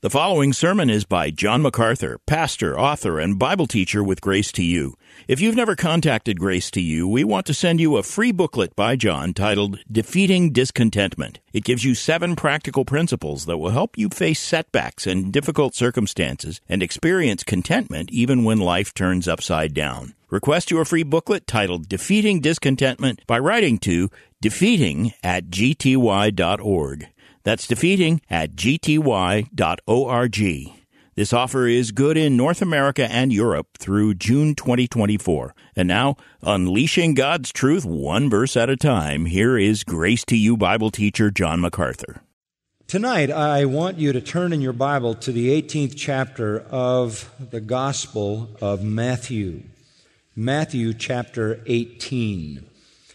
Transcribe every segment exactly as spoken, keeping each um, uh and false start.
The following sermon is by John MacArthur, pastor, author, and Bible teacher with Grace to You. If you've never contacted Grace to You, we want to send you a free booklet by John titled Defeating Discontentment. It gives you seven practical principles that will help you face setbacks and difficult circumstances and experience contentment even when life turns upside down. Request your free booklet titled Defeating Discontentment by writing to defeating at g t y dot org. That's defeating at g t y dot org. This offer is good in North America and Europe through June twenty twenty-four. And now, unleashing God's truth one verse at a time, here is Grace to You Bible teacher John MacArthur. Tonight, I want you to turn in your Bible to the eighteenth chapter of the Gospel of Matthew. Matthew chapter eighteen.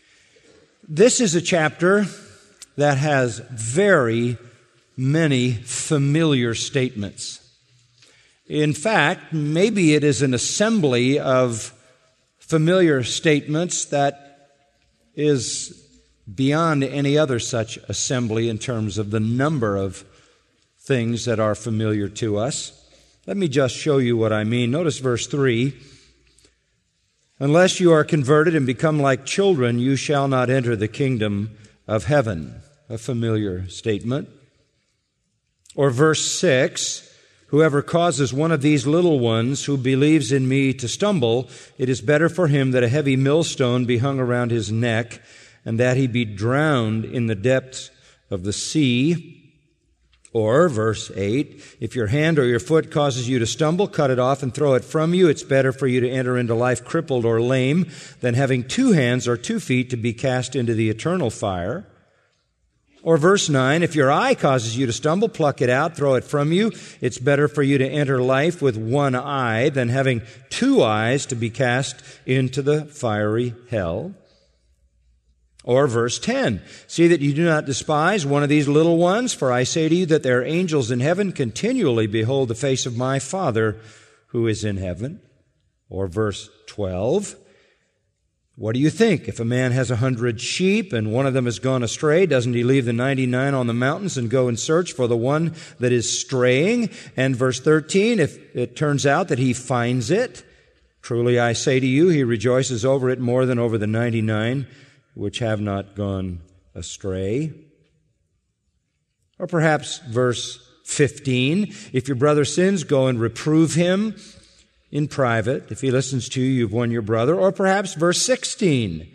This is a chapter that has very many familiar statements. In fact, maybe it is an assembly of familiar statements that is beyond any other such assembly in terms of the number of things that are familiar to us. Let me just show you what I mean. Notice verse three. Unless you are converted and become like children, you shall not enter the kingdom of heaven. A familiar statement. Or verse six, whoever causes one of these little ones who believes in me to stumble, it is better for him that a heavy millstone be hung around his neck and that he be drowned in the depths of the sea. Or, verse eight, if your hand or your foot causes you to stumble, cut it off and throw it from you. It's better for you to enter into life crippled or lame than having two hands or two feet to be cast into the eternal fire. Or verse nine, if your eye causes you to stumble, pluck it out, throw it from you. It's better for you to enter life with one eye than having two eyes to be cast into the fiery hell. Or verse ten, see that you do not despise one of these little ones, for I say to you that their angels in heaven continually behold the face of my Father who is in heaven. Or verse twelve, what do you think? If a man has a hundred sheep and one of them has gone astray, doesn't he leave the ninety-nine on the mountains and go and search for the one that is straying? And verse thirteen, if it turns out that he finds it, truly I say to you, he rejoices over it more than over the ninety-nine which have not gone astray. Or perhaps verse fifteen, if your brother sins, go and reprove him in private. If he listens to you, you've won your brother. Or perhaps verse sixteen.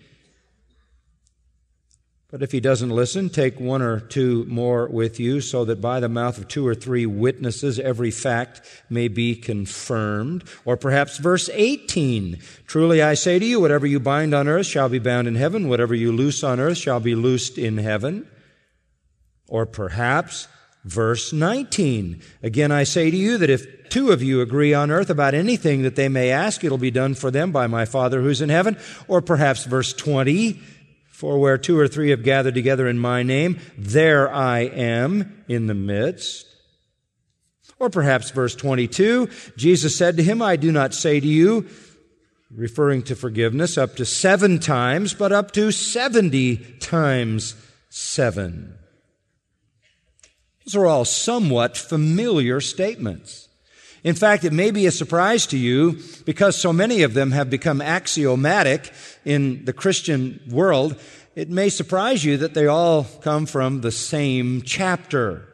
But if he doesn't listen, take one or two more with you, so that by the mouth of two or three witnesses every fact may be confirmed. Or perhaps verse eighteen. Truly I say to you, whatever you bind on earth shall be bound in heaven. Whatever you loose on earth shall be loosed in heaven. Or perhaps verse nineteen. Again, I say to you that if two of you agree on earth about anything that they may ask, it'll be done for them by my Father who's in heaven. Or perhaps verse twenty. For where two or three have gathered together in my name, there I am in the midst. Or perhaps verse twenty-two. Jesus said to him, I do not say to you, referring to forgiveness, up to seven times, but up to seventy times seven. These are all somewhat familiar statements. In fact, it may be a surprise to you because so many of them have become axiomatic in the Christian world. It may surprise you that they all come from the same chapter.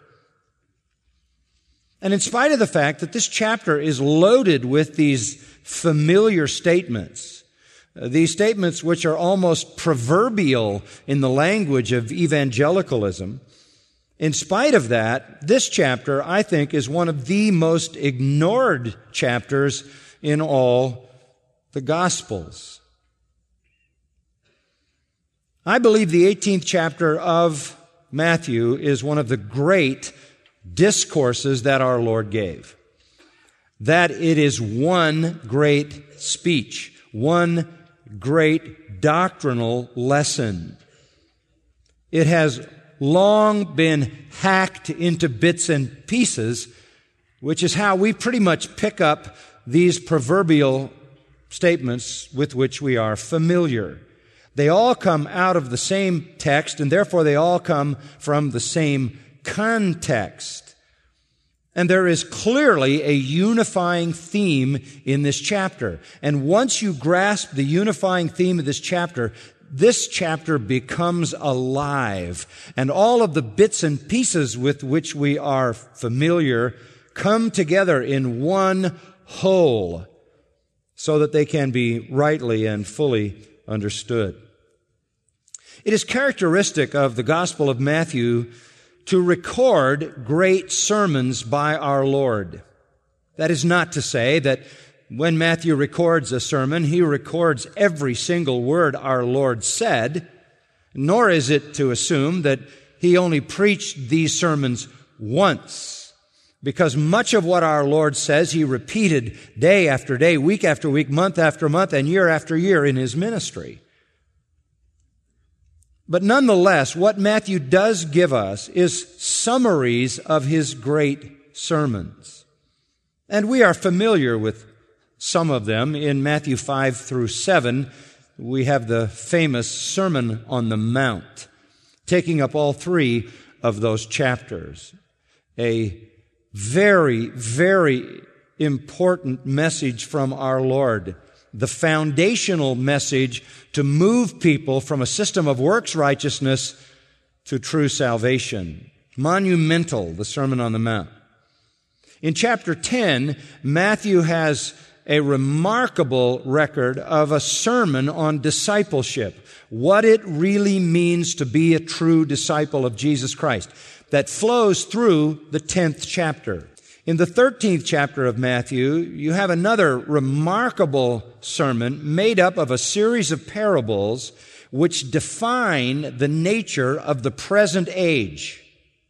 And in spite of the fact that this chapter is loaded with these familiar statements, these statements which are almost proverbial in the language of evangelicalism, in spite of that, this chapter, I think, is one of the most ignored chapters in all the Gospels. I believe the eighteenth chapter of Matthew is one of the great discourses that our Lord gave. That it is one great speech, one great doctrinal lesson. It has long been hacked into bits and pieces, which is how we pretty much pick up these proverbial statements with which we are familiar. They all come out of the same text, and therefore they all come from the same context. And there is clearly a unifying theme in this chapter. And once you grasp the unifying theme of this chapter, this chapter becomes alive. And all of the bits and pieces with which we are familiar come together in one whole so that they can be rightly and fully understood. It is characteristic of the Gospel of Matthew to record great sermons by our Lord. That is not to say that when Matthew records a sermon, he records every single word our Lord said, nor is it to assume that he only preached these sermons once, because much of what our Lord says he repeated day after day, week after week, month after month, and year after year in his ministry. But nonetheless, what Matthew does give us is summaries of his great sermons. And we are familiar with some of them. In Matthew five through seven, we have the famous Sermon on the Mount, taking up all three of those chapters. A very, very important message from our Lord. The foundational message to move people from a system of works righteousness to true salvation. Monumental, the Sermon on the Mount. In chapter ten, Matthew has a remarkable record of a sermon on discipleship, what it really means to be a true disciple of Jesus Christ, that flows through the tenth chapter. In the thirteenth chapter of Matthew, you have another remarkable sermon made up of a series of parables which define the nature of the present age.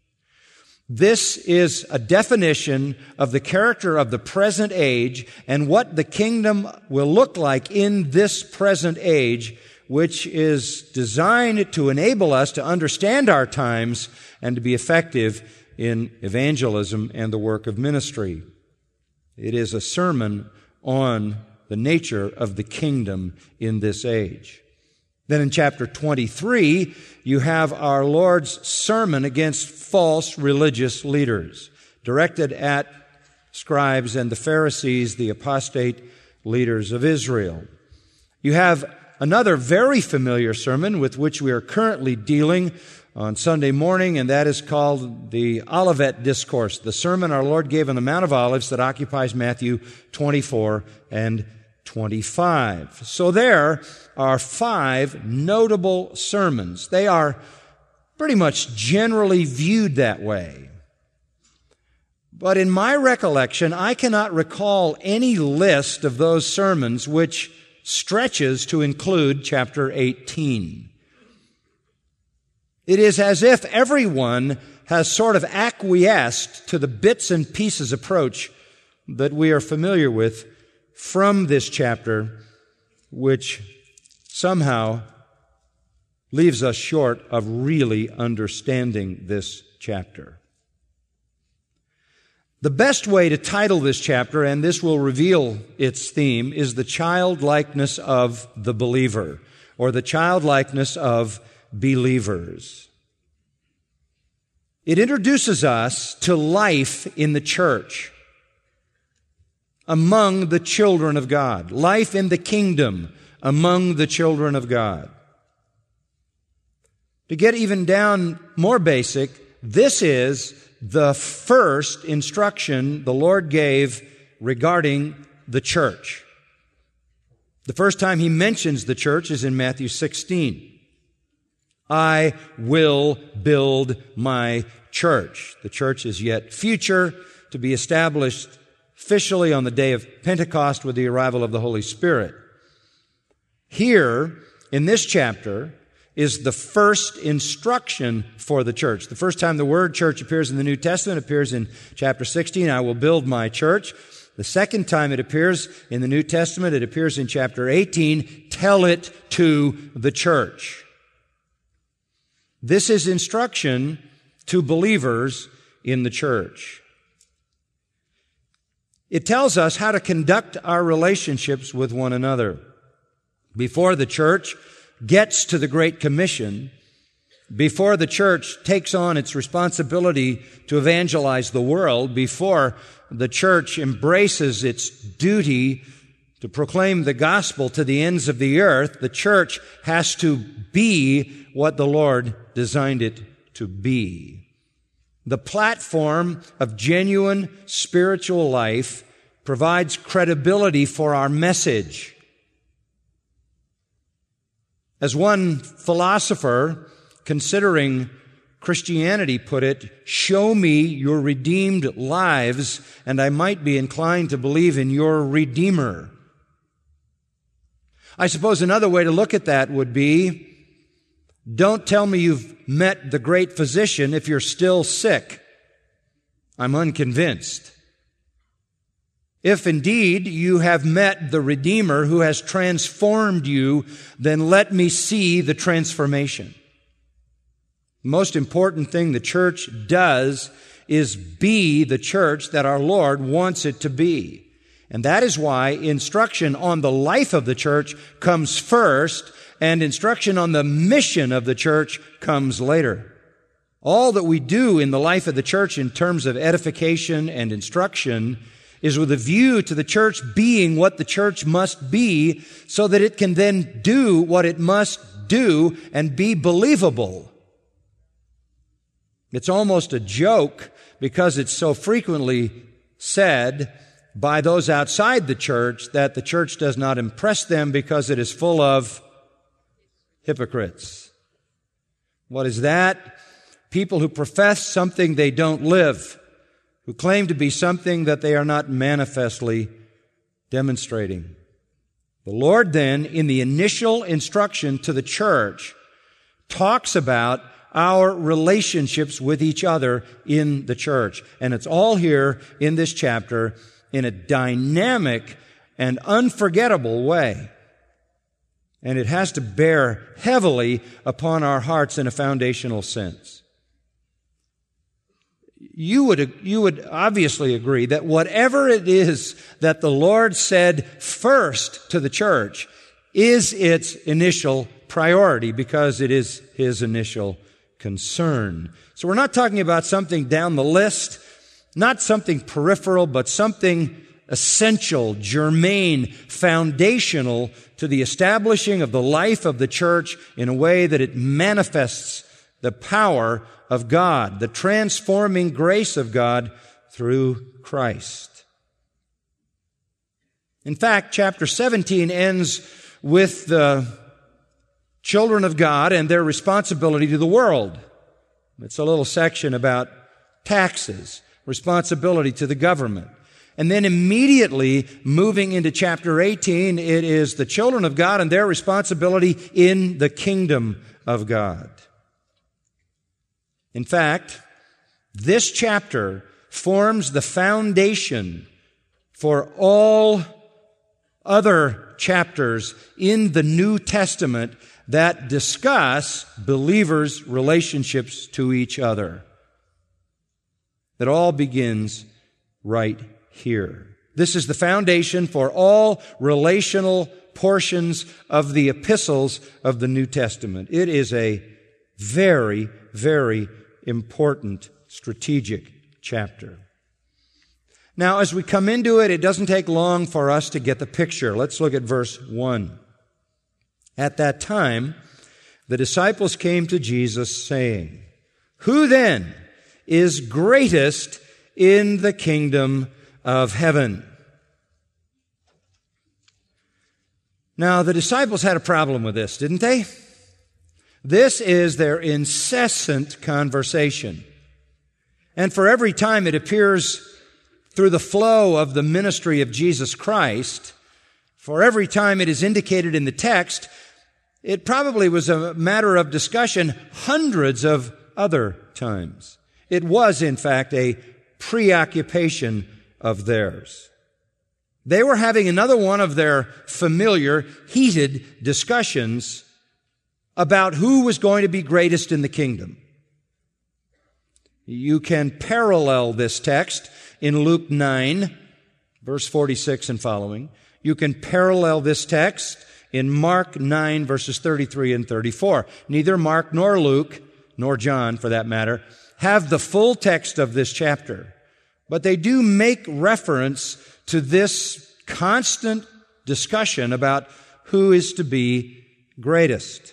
This is a definition of the character of the present age and what the kingdom will look like in this present age, which is designed to enable us to understand our times and to be effective in evangelism and the work of ministry. It is a sermon on the nature of the kingdom in this age. Then in chapter twenty-three, you have our Lord's sermon against false religious leaders, directed at scribes and the Pharisees, the apostate leaders of Israel. You have another very familiar sermon with which we are currently dealing on Sunday morning, and that is called the Olivet Discourse, the sermon our Lord gave on the Mount of Olives that occupies Matthew twenty-four and twenty-five. So there are five notable sermons. They are pretty much generally viewed that way. But in my recollection, I cannot recall any list of those sermons which stretches to include chapter eighteen. It is as if everyone has sort of acquiesced to the bits and pieces approach that we are familiar with from this chapter, which somehow leaves us short of really understanding this chapter. The best way to title this chapter, and this will reveal its theme, is the childlikeness of the believer, or the childlikeness of believers. It introduces us to life in the church, among the children of God, life in the kingdom among the children of God. To get even down more basic, this is the first instruction the Lord gave regarding the church. The first time He mentions the church is in Matthew sixteen. I will build my church. The church is yet future, to be established officially on the day of Pentecost with the arrival of the Holy Spirit. Here, in this chapter, is the first instruction for the church. The first time the word church appears in the New Testament appears in chapter sixteen, I will build my church. The second time it appears in the New Testament, it appears in chapter eighteen, tell it to the church. This is instruction to believers in the church. It tells us how to conduct our relationships with one another. Before the church gets to the Great Commission, before the church takes on its responsibility to evangelize the world, before the church embraces its duty to proclaim the gospel to the ends of the earth, the church has to be what the Lord designed it to be. The platform of genuine spiritual life provides credibility for our message. As one philosopher considering Christianity put it, show me your redeemed lives, and I might be inclined to believe in your Redeemer. I suppose another way to look at that would be, don't tell me you've met the great physician if you're still sick. I'm unconvinced. If indeed you have met the Redeemer who has transformed you, then let me see the transformation. The most important thing the church does is be the church that our Lord wants it to be. And that is why instruction on the life of the church comes first, and instruction on the mission of the church comes later. All that we do in the life of the church in terms of edification and instruction is with a view to the church being what the church must be, so that it can then do what it must do and be believable. It's almost a joke because it's so frequently said by those outside the church that the church does not impress them because it is full of hypocrites. What is that? People who profess something they don't live, who claim to be something that they are not manifestly demonstrating. The Lord then, in the initial instruction to the church, talks about our relationships with each other in the church. And it's all here in this chapter in a dynamic and unforgettable way. And it has to bear heavily upon our hearts in a foundational sense. You would, you would obviously agree that whatever it is that the Lord said first to the church is its initial priority, because it is His initial concern. So we're not talking about something down the list, not something peripheral, but something essential, germane, foundational to the establishing of the life of the church in a way that it manifests the power of God, the transforming grace of God through Christ. In fact, chapter seventeen ends with the children of God and their responsibility to the world. It's a little section about taxes, responsibility to the government. And then immediately moving into chapter eighteen, it is the children of God and their responsibility in the kingdom of God. In fact, this chapter forms the foundation for all other chapters in the New Testament that discuss believers' relationships to each other. It all begins right here. This is the foundation for all relational portions of the epistles of the New Testament. It is a very, very important strategic chapter. Now, as we come into it, it doesn't take long for us to get the picture. Let's look at verse one. At that time, the disciples came to Jesus saying, "Who then is greatest in the kingdom of heaven?" Now, the disciples had a problem with this, didn't they? This is their incessant conversation. And for every time it appears through the flow of the ministry of Jesus Christ, for every time it is indicated in the text, it probably was a matter of discussion hundreds of other times. It was, in fact, a preoccupation of theirs. They were having another one of their familiar, heated discussions about who was going to be greatest in the kingdom. You can parallel this text in Luke nine, verse forty-six and following. You can parallel this text in Mark nine, verses thirty-three and thirty-four. Neither Mark nor Luke nor John for that matter, have the full text of this chapter, but they do make reference to this constant discussion about who is to be greatest.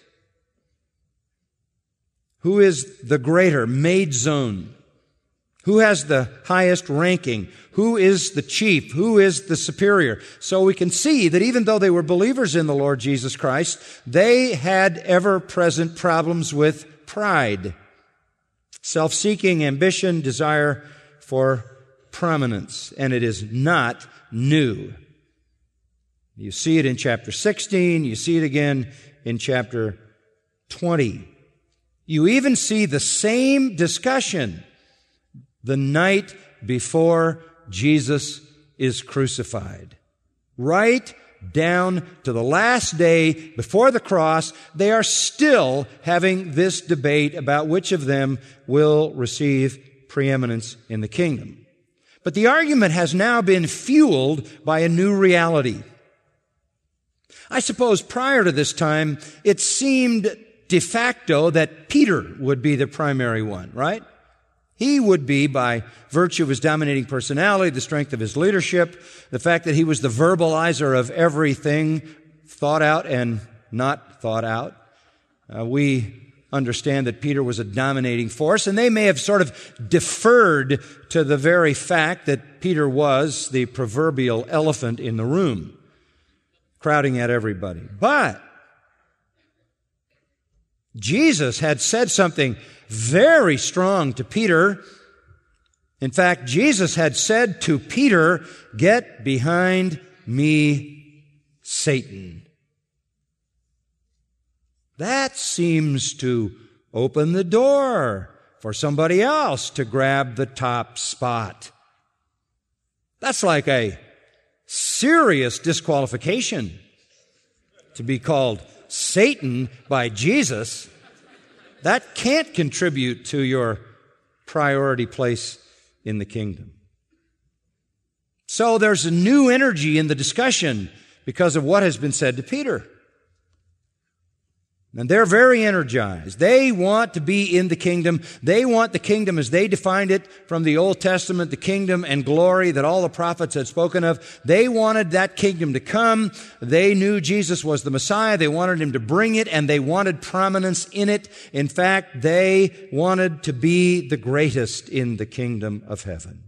Who is the greater maid zone? Who has the highest ranking? Who is the chief? Who is the superior? So we can see that even though they were believers in the Lord Jesus Christ, they had ever-present problems with pride, self-seeking, ambition, desire for prominence. And it is not new. You see it in chapter sixteen. You see it again in chapter twenty. You even see the same discussion the night before Jesus is crucified. Right down to the last day before the cross, they are still having this debate about which of them will receive preeminence in the kingdom. But the argument has now been fueled by a new reality. I suppose prior to this time, it seemed de facto that Peter would be the primary one, right? He would be, by virtue of his dominating personality, the strength of his leadership, the fact that he was the verbalizer of everything thought out and not thought out. Uh, we understand that Peter was a dominating force, and they may have sort of deferred to the very fact that Peter was the proverbial elephant in the room, crowding at everybody. But Jesus had said something very strong to Peter. In fact, Jesus had said to Peter, "Get behind me, Satan." That seems to open the door for somebody else to grab the top spot. That's like a serious disqualification to be called Satan by Jesus. That can't contribute to your priority place in the kingdom. So there's a new energy in the discussion because of what has been said to Peter. And they're very energized. They want to be in the kingdom. They want the kingdom as they defined it from the Old Testament, the kingdom and glory that all the prophets had spoken of. They wanted that kingdom to come. They knew Jesus was the Messiah. They wanted him to bring it, and they wanted prominence in it. In fact, they wanted to be the greatest in the kingdom of heaven.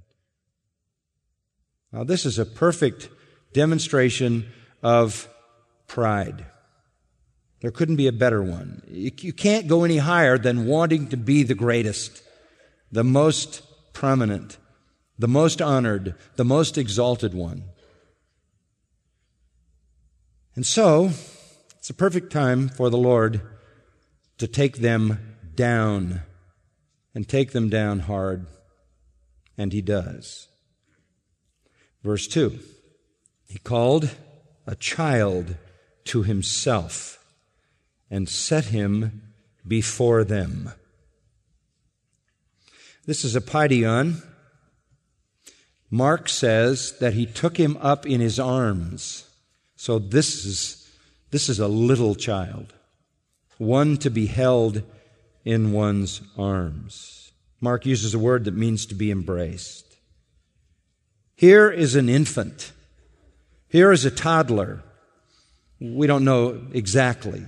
Now, this is a perfect demonstration of pride. There couldn't be a better one. You can't go any higher than wanting to be the greatest, the most prominent, the most honored, the most exalted one. And so, it's a perfect time for the Lord to take them down, and take them down hard. And he does. Verse two, he called a child to himself and set him before them. This is a paidion. Mark says that he took him up in his arms. So this is, this is a little child, one to be held in one's arms. Mark uses a word that means to be embraced. Here is an infant. Here is a toddler. We don't know exactly.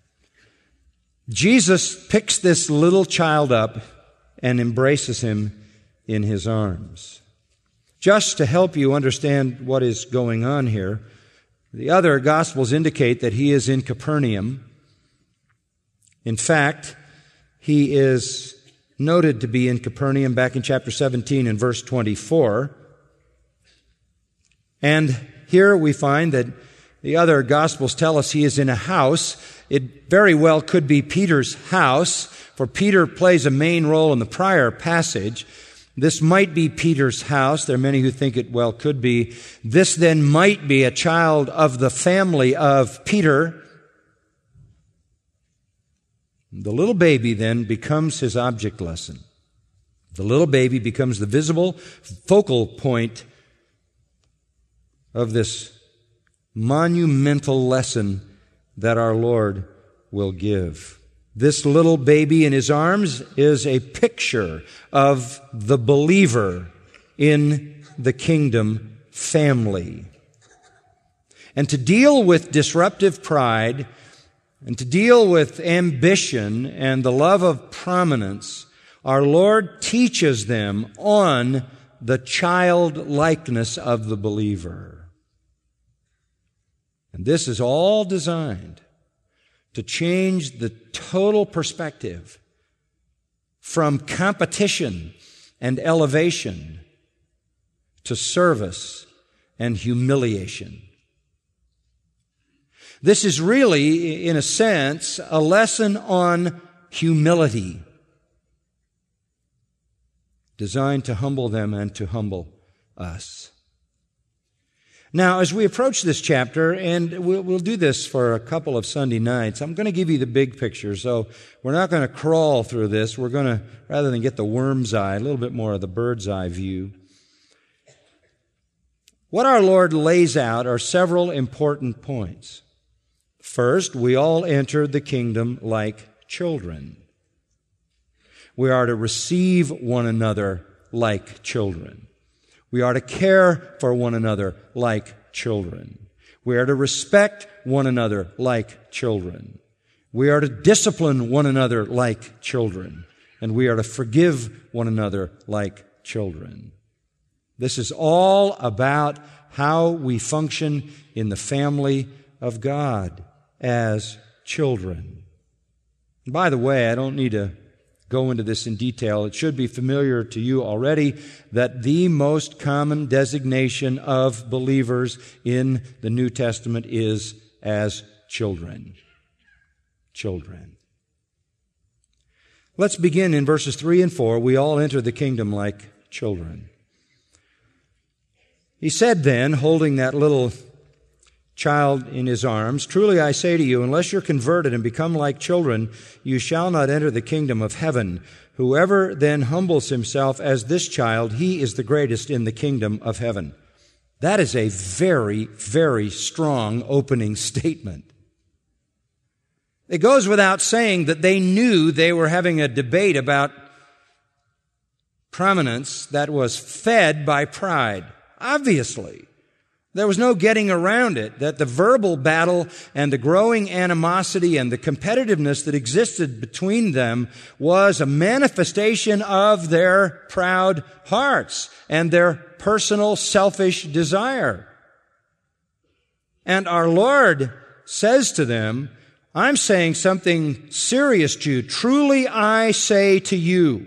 Jesus picks this little child up and embraces him in his arms. Just to help you understand what is going on here, the other Gospels indicate that he is in Capernaum. In fact, he is noted to be in Capernaum back in chapter seventeen and verse twenty-four. And here we find that the other Gospels tell us he is in a house. It very well could be Peter's house, for Peter plays a main role in the prior passage. This might be Peter's house. There are many who think it well could be. This then might be a child of the family of Peter. The little baby then becomes his object lesson. The little baby becomes the visible focal point of this monumental lesson that our Lord will give. This little baby in his arms is a picture of the believer in the kingdom family. And to deal with disruptive pride and to deal with ambition and the love of prominence, our Lord teaches them on the childlikeness of the believer. And this is all designed to change the total perspective from competition and elevation to service and humiliation. This is really, in a sense, a lesson on humility, designed to humble them and to humble us. Now, as we approach this chapter, and we'll, we'll do this for a couple of Sunday nights, I'm going to give you the big picture. So we're not going to crawl through this. We're going to, rather than get the worm's eye, a little bit more of the bird's eye view. What our Lord lays out are several important points. First, we all enter the kingdom like children. We are to receive one another like children. We are to care for one another like children. We are to respect one another like children. We are to discipline one another like children. And we are to forgive one another like children. This is all about how we function in the family of God as children. And by the way, I don't need to go into this in detail. It should be familiar to you already that the most common designation of believers in the New Testament is as children. Children. Let's begin in verses three and four. We all enter the kingdom like children. He said then, holding that little child in his arms, "Truly I say to you, unless you're converted and become like children, you shall not enter the kingdom of heaven. Whoever then humbles himself as this child, he is the greatest in the kingdom of heaven." That is a very, very strong opening statement. It goes without saying that they knew they were having a debate about prominence that was fed by pride. Obviously. There was no getting around it, that the verbal battle and the growing animosity and the competitiveness that existed between them was a manifestation of their proud hearts and their personal selfish desire. And our Lord says to them, "I'm saying something serious to you. Truly I say to you,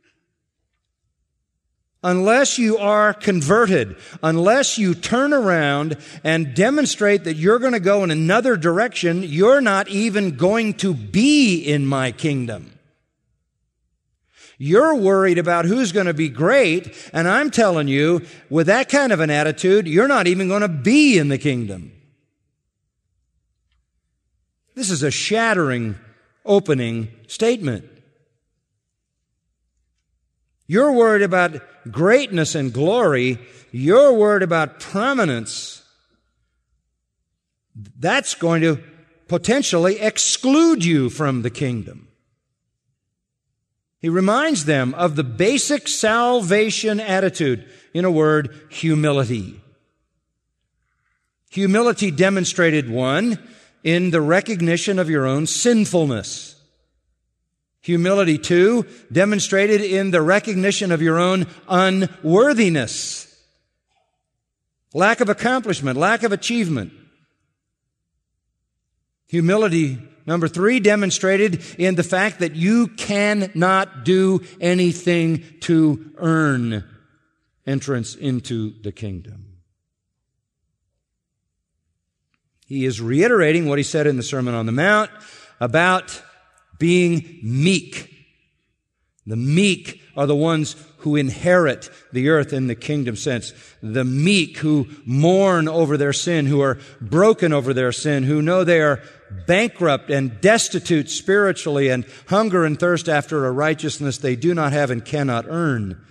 unless you are converted, unless you turn around and demonstrate that you're going to go in another direction, you're not even going to be in my kingdom. You're worried about who's going to be great, and I'm telling you, with that kind of an attitude, you're not even going to be in the kingdom." This is a shattering opening statement. You're worried about greatness and glory. You're worried about prominence. That's going to potentially exclude you from the kingdom. He reminds them of the basic salvation attitude. In a word, humility. Humility demonstrated, one, in the recognition of your own sinfulness. Humility, two, demonstrated in the recognition of your own unworthiness. Lack of accomplishment, lack of achievement. Humility, number three, demonstrated in the fact that you cannot do anything to earn entrance into the kingdom. He is reiterating what he said in the Sermon on the Mount about being meek. The meek are the ones who inherit the earth in the kingdom sense. The meek who mourn over their sin, who are broken over their sin, who know they are bankrupt and destitute spiritually and hunger and thirst after a righteousness they do not have and cannot earn.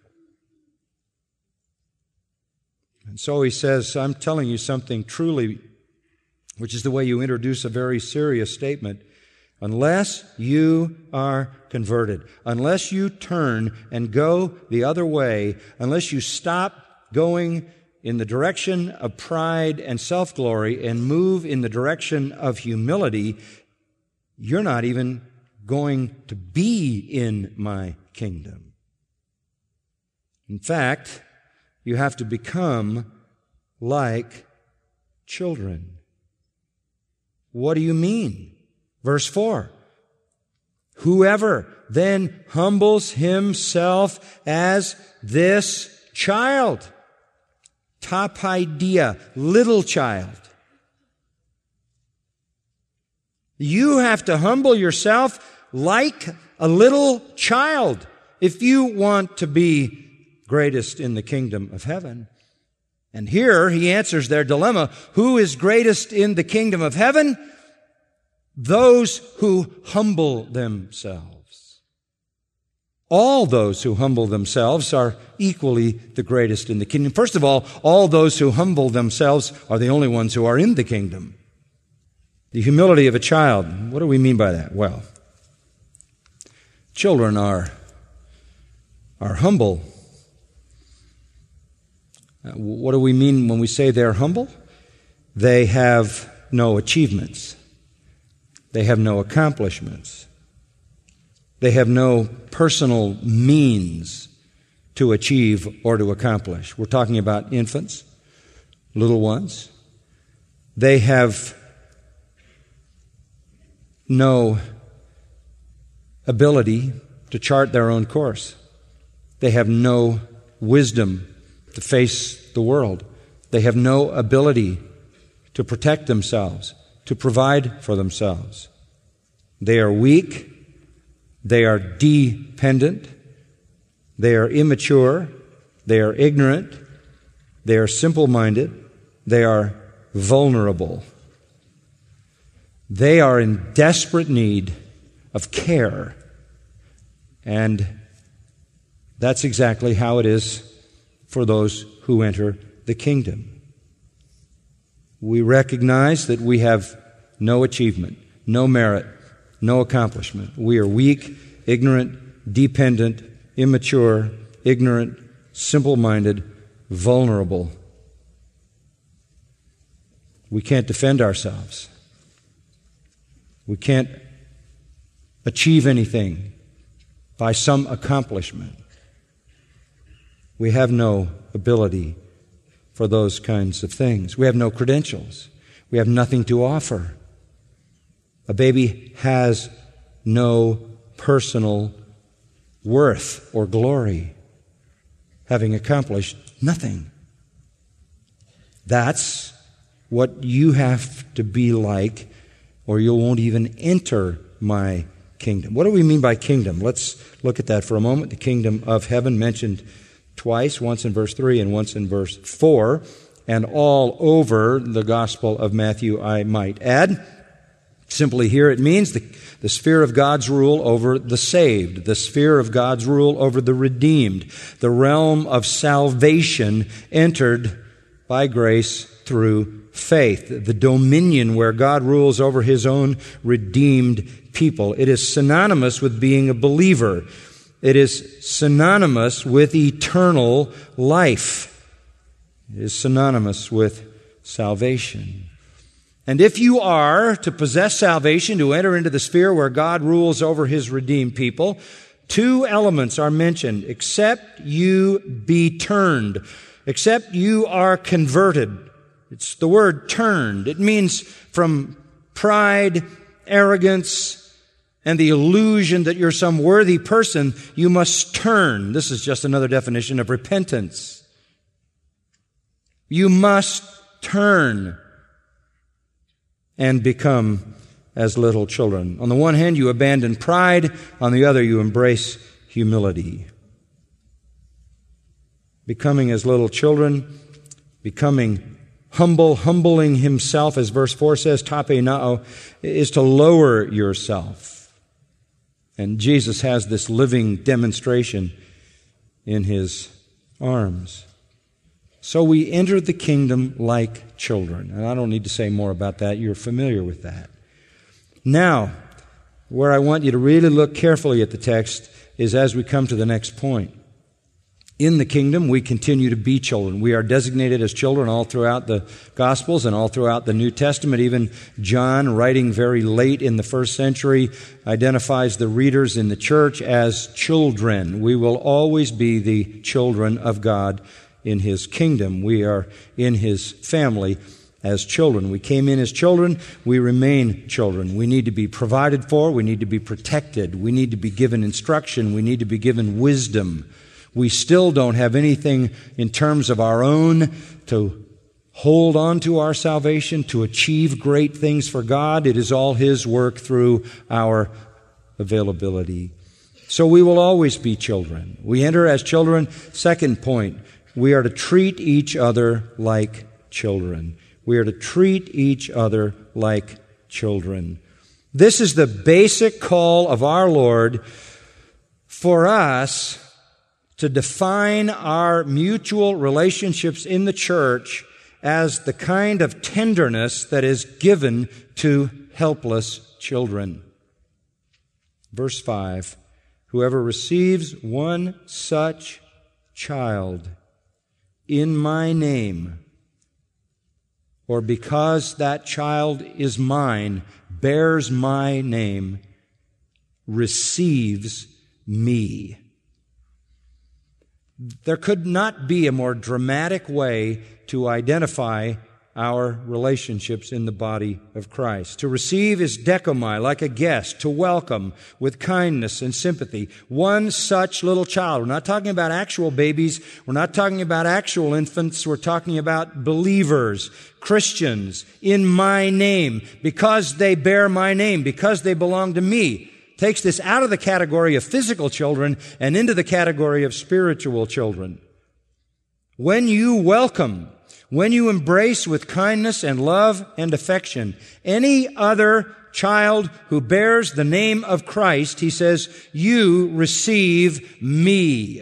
And so he says, I'm telling you something truly, which is the way you introduce a very serious statement. Unless you are converted, unless you turn and go the other way, unless you stop going in the direction of pride and self-glory and move in the direction of humility, you're not even going to be in my kingdom. In fact, you have to become like children. What do you mean? Verse four, whoever then humbles himself as this child, tapaidia, little child. You have to humble yourself like a little child if you want to be greatest in the kingdom of heaven. And here he answers their dilemma. Who is greatest in the kingdom of heaven? Those who humble themselves. All those who humble themselves are equally the greatest in the kingdom. First of all, all those who humble themselves are the only ones who are in the kingdom. The humility of a child. What do we mean by that? Well, children are, are humble. What do we mean when we say they're humble? They have no achievements. They have no accomplishments. They have no personal means to achieve or to accomplish. We're talking about infants, little ones. They have no ability to chart their own course. They have no wisdom to face the world. They have no ability to protect themselves, to provide for themselves. They are weak. They are dependent. They are immature. They are ignorant. They are simple-minded. They are vulnerable. They are in desperate need of care. And that's exactly how it is for those who enter the kingdom. We recognize that we have no achievement, no merit, no accomplishment. We are weak, ignorant, dependent, immature, ignorant, simple-minded, vulnerable. We can't defend ourselves. We can't achieve anything by some accomplishment. We have no ability for those kinds of things. We have no credentials. We have nothing to offer. A baby has no personal worth or glory, having accomplished nothing. That's what you have to be like, or you won't even enter my kingdom. What do we mean by kingdom? Let's look at that for a moment. The kingdom of heaven mentioned twice, once in verse three and once in verse four, and all over the Gospel of Matthew, I might add. Simply here it means the, the sphere of God's rule over the saved, the sphere of God's rule over the redeemed, the realm of salvation entered by grace through faith, the dominion where God rules over His own redeemed people. It is synonymous with being a believer. It is synonymous with eternal life. It is synonymous with salvation. And if you are to possess salvation, to enter into the sphere where God rules over His redeemed people, two elements are mentioned. Except you be turned. Except you are converted. It's the word turned. It means from pride, arrogance, and the illusion that you're some worthy person, you must turn. This is just another definition of repentance. You must turn and become as little children. On the one hand, you abandon pride. On the other, you embrace humility. Becoming as little children, becoming humble, humbling himself, as verse four says, tapenao, is to lower yourself. And Jesus has this living demonstration in His arms. So we enter the kingdom like children. And I don't need to say more about that. You're familiar with that. Now, Where I want you to really look carefully at the text is as we come to the next point. In the kingdom, we continue to be children. We are designated as children all throughout the Gospels and all throughout the New Testament. Even John, writing very late in the first century, identifies the readers in the church as children. We will always be the children of God in His kingdom. We are in His family as children. We came in as children. We remain children. We need to be provided for. We need to be protected. We need to be given instruction. We need to be given wisdom. We still don't have anything in terms of our own to hold on to our salvation, to achieve great things for God. It is all His work through our availability. So we will always be children. We enter as children. Second point, we are to treat each other like children. We are to treat each other like children. This is the basic call of our Lord for us to define our mutual relationships in the church as the kind of tenderness that is given to helpless children. Verse five, whoever receives one such child in my name, or because that child is mine, bears my name, receives me. There could not be a more dramatic way to identify our relationships in the body of Christ. To receive is dekomai, like a guest, to welcome with kindness and sympathy. One such little child. We're not talking about actual babies. We're not talking about actual infants. We're talking about believers, Christians, in my name, because they bear my name, because they belong to me. Takes this out of the category of physical children and into the category of spiritual children. When you welcome, when you embrace with kindness and love and affection any other child who bears the name of Christ, he says, you receive me.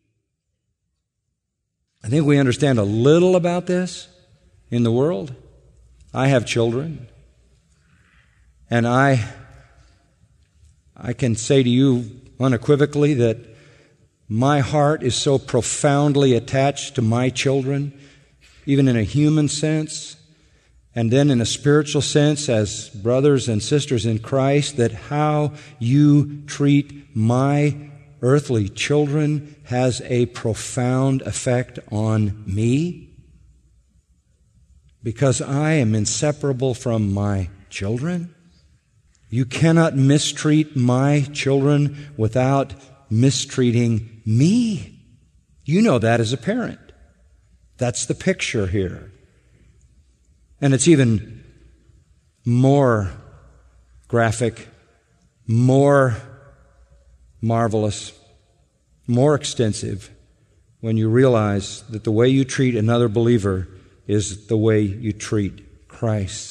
I think we understand a little about this in the world. I have children, and I I can say to you unequivocally that my heart is so profoundly attached to my children, even in a human sense, and then in a spiritual sense as brothers and sisters in Christ, that how you treat my earthly children has a profound effect on me, because I am inseparable from my children. You cannot mistreat my children without mistreating me. You know that as a parent. That's the picture here. And it's even more graphic, more marvelous, more extensive when you realize that the way you treat another believer is the way you treat Christ.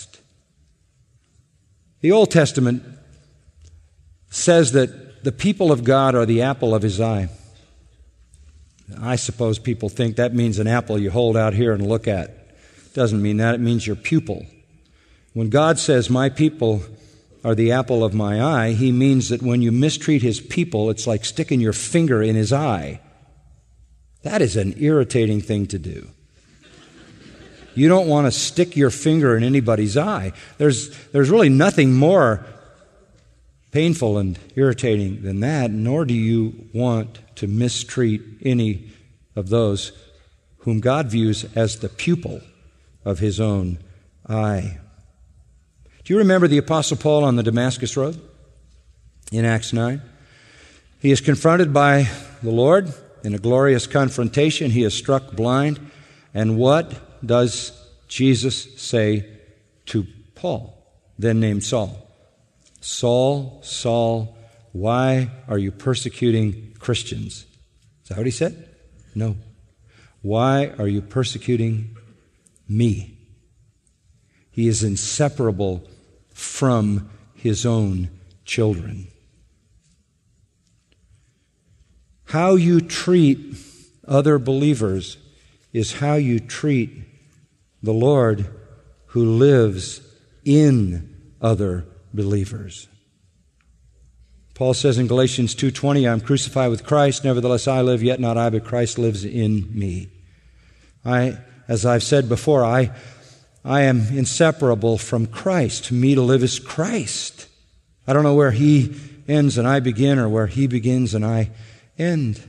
The Old Testament says that the people of God are the apple of His eye. I suppose people think that means an apple you hold out here and look at. It doesn't mean that. It means your pupil. When God says, my people are the apple of my eye, He means that when you mistreat His people, it's like sticking your finger in His eye. That is an irritating thing to do. You don't want to stick your finger in anybody's eye. There's, there's really nothing more painful and irritating than that, nor do you want to mistreat any of those whom God views as the pupil of His own eye. Do you remember the Apostle Paul on the Damascus Road in Acts nine? He is confronted by the Lord in a glorious confrontation. He is struck blind. And what does Jesus say to Paul, then named Saul? Saul, Saul, why are you persecuting Christians? Is that what he said? No. Why are you persecuting me? He is inseparable from his own children. How you treat other believers is how you treat the Lord who lives in other believers. Paul says in Galatians two twenty, I'm crucified with Christ, nevertheless I live, yet not I, but Christ lives in me. I, as I've said before, I, I am inseparable from Christ. To me, to live is Christ. I don't know where He ends and I begin, or where He begins and I end.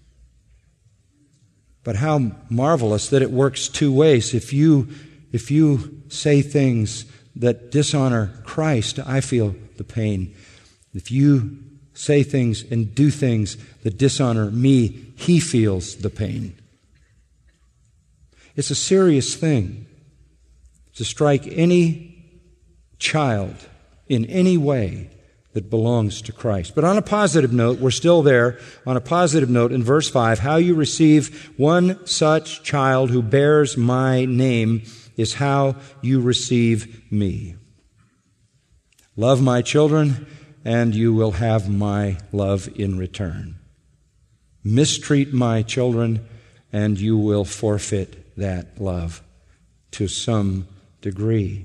But how marvelous that it works two ways. If you, if you say things that dishonor Christ, I feel the pain. If you say things and do things that dishonor me, He feels the pain. It's a serious thing to strike any child in any way that belongs to Christ. But on a positive note, we're still there, on a positive note in verse five, how you receive one such child who bears my name is how you receive me. Love my children, and you will have my love in return. Mistreat my children, and you will forfeit that love to some degree.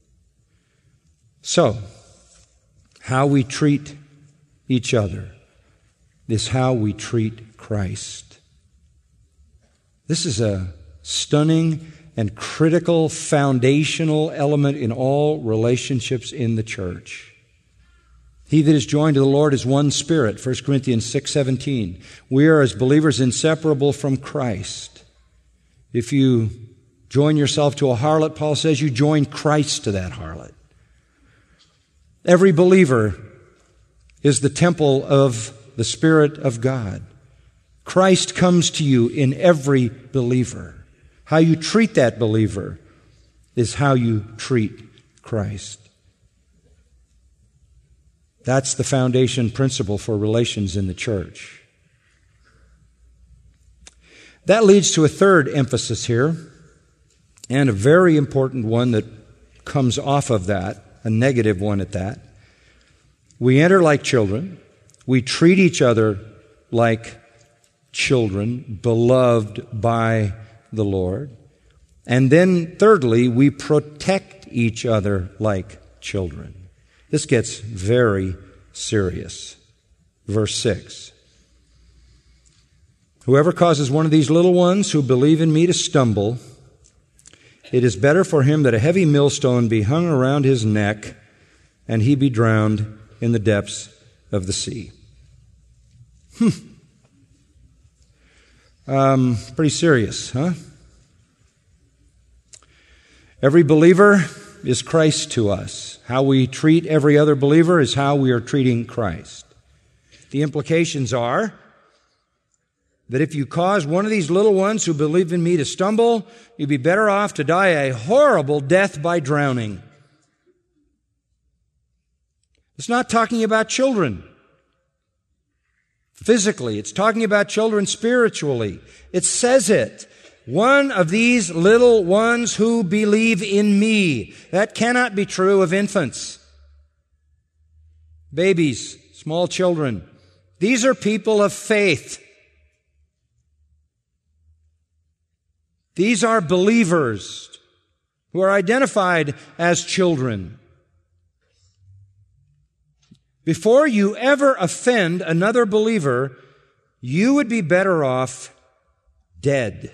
So, how we treat each other is how we treat Christ. This is a stunning and critical foundational element in all relationships in the church. He that is joined to the Lord is one spirit, First Corinthians six seventeen. We are as believers inseparable from Christ. If you join yourself to a harlot, Paul says you join Christ to that harlot. Every believer is the temple of the Spirit of God. Christ comes to you in every believer. How you treat that believer is how you treat Christ. That's the foundation principle for relations in the church. That leads to a third emphasis here, and a very important one that comes off of that, a negative one at that. We enter like children. We treat each other like children, beloved by the Lord. And then thirdly, we protect each other like children. This gets very serious. Verse six. Whoever causes one of these little ones who believe in me to stumble, it is better for him that a heavy millstone be hung around his neck and he be drowned in the depths of the sea. Hmm. Um, pretty serious, huh? Every believer is Christ to us. How we treat every other believer is how we are treating Christ. The implications are that if you cause one of these little ones who believe in me to stumble, you'd be better off to die a horrible death by drowning. It's not talking about children physically. It's talking about children spiritually. It says it. One of these little ones who believe in me. That cannot be true of infants, babies, small children. These are people of faith. These are believers who are identified as children. Before you ever offend another believer, you would be better off dead.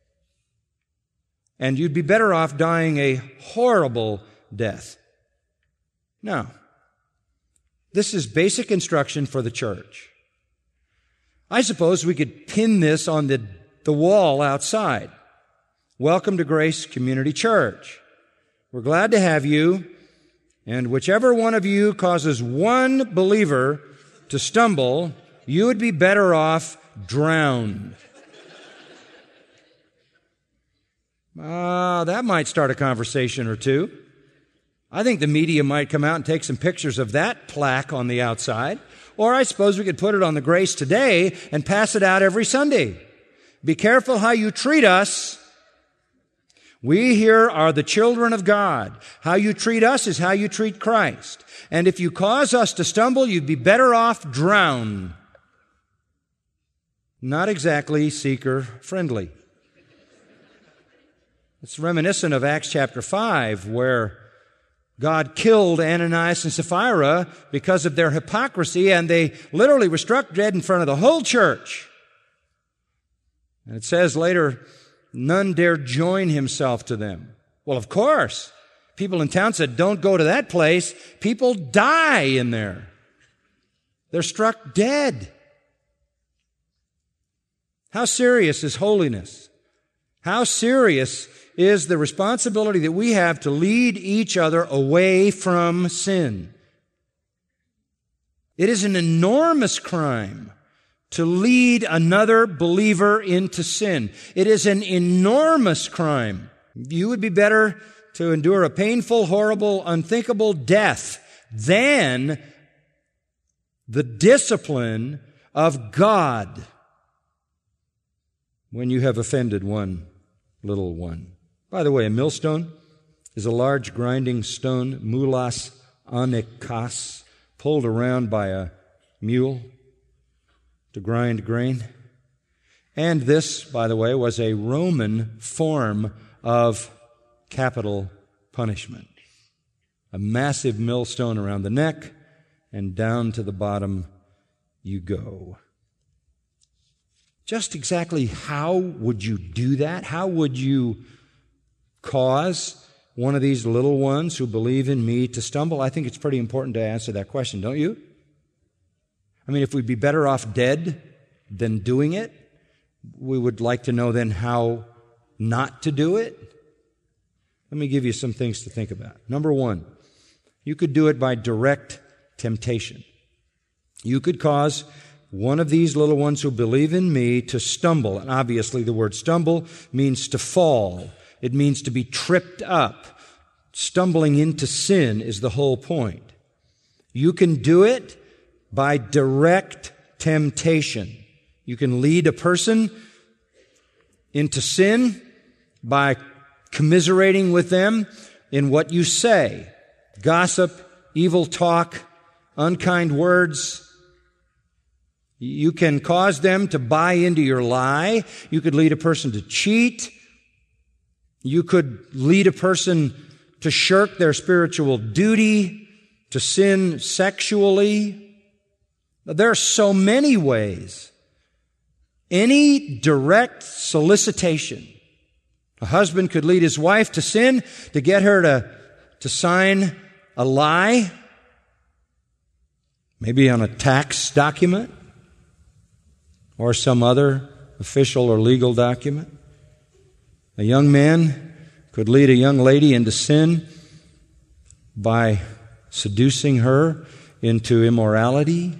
And you'd be better off dying a horrible death. Now, this is basic instruction for the church. I suppose we could pin this on the, the wall outside. Welcome to Grace Community Church. We're glad to have you, and whichever one of you causes one believer to stumble, you would be better off drowned. Ah, uh, that might start a conversation or two. I think the media might come out and take some pictures of that plaque on the outside. Or I suppose we could put it on the Grace Today and pass it out every Sunday. Be careful how you treat us. We here are the children of God. How you treat us is how you treat Christ. And if you cause us to stumble, you'd be better off drowned. Not exactly seeker-friendly. It's reminiscent of Acts chapter five, where God killed Ananias and Sapphira because of their hypocrisy, and they literally were struck dead in front of the whole church. And it says later, none dared join himself to them. Well, of course. People in town said, don't go to that place. People die in there. They're struck dead. How serious is holiness? How serious is the responsibility that we have to lead each other away from sin? It is an enormous crime to lead another believer into sin. It is an enormous crime. You would be better to endure a painful, horrible, unthinkable death than the discipline of God when you have offended one little one. By the way, a millstone is a large grinding stone, mulas anikas, pulled around by a mule to grind grain. And this, by the way, was a Roman form of capital punishment. A massive millstone around the neck, and down to the bottom you go. Just exactly how would you do that? How would you cause one of these little ones who believe in me to stumble? I think it's pretty important to answer that question, don't you? I mean, if we'd be better off dead than doing it, we would like to know then how not to do it. Let me give you some things to think about. Number one, you could do it by direct temptation. You could cause one of these little ones who believe in me to stumble. And obviously the word stumble means to fall. It means to be tripped up. Stumbling into sin is the whole point. You can do it by direct temptation. You can lead a person into sin by commiserating with them in what you say. Gossip, evil talk, unkind words. You can cause them to buy into your lie. You could lead a person to cheat. You could lead a person to shirk their spiritual duty, to sin sexually. There are so many ways. Any direct solicitation. A husband could lead his wife to sin to get her to, to sign a lie, maybe on a tax document or some other official or legal document. A young man could lead a young lady into sin by seducing her into immorality.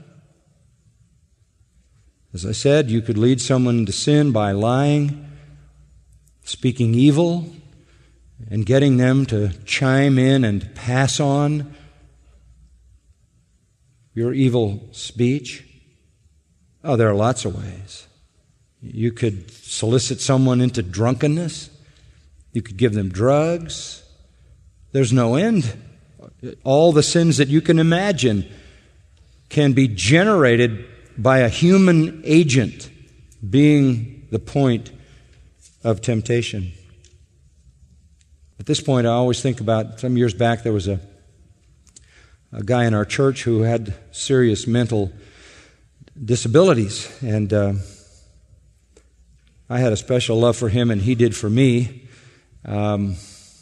As I said, you could lead someone into sin by lying, speaking evil, and getting them to chime in and pass on your evil speech. Oh, there are lots of ways. You could solicit someone into drunkenness. You could give them drugs. There's no end. All the sins that you can imagine can be generated by a human agent being the point of temptation. At this point, I always think about, some years back, there was a, a guy in our church who had serious mental disabilities, and uh, I had a special love for him, and he did for me. Um,